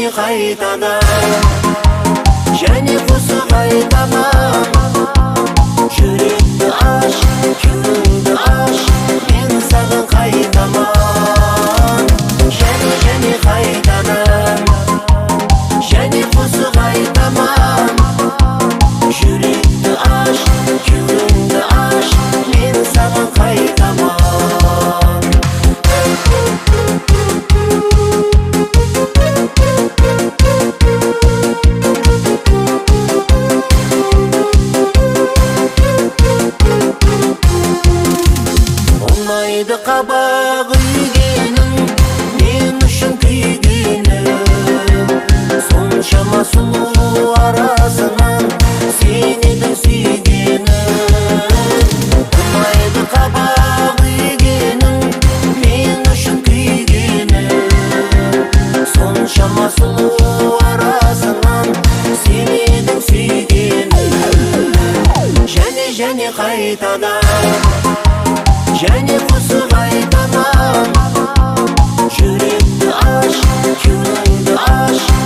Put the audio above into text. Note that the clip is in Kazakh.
қайтадан және құсы қайтаман. Жүректі аш, кеудеңді аш, мен саған қайтаман. Және қайтадан және құсы қайтаман. Жүректі аш, кеудеңді аш, мен саған қайтаман. Ұнайды қабақ үйгенің, мен үшін күйгенің. Соншама сұлу арасынан сен едің сүйгенім. Ұнайды қабақ үйгенің, мен үшін күйгенің. Соншама сұлу арасынан сен едің сүйгенім. Және қайтадан және құсы қайтаман. Жүректі аш, кеудеңді аш,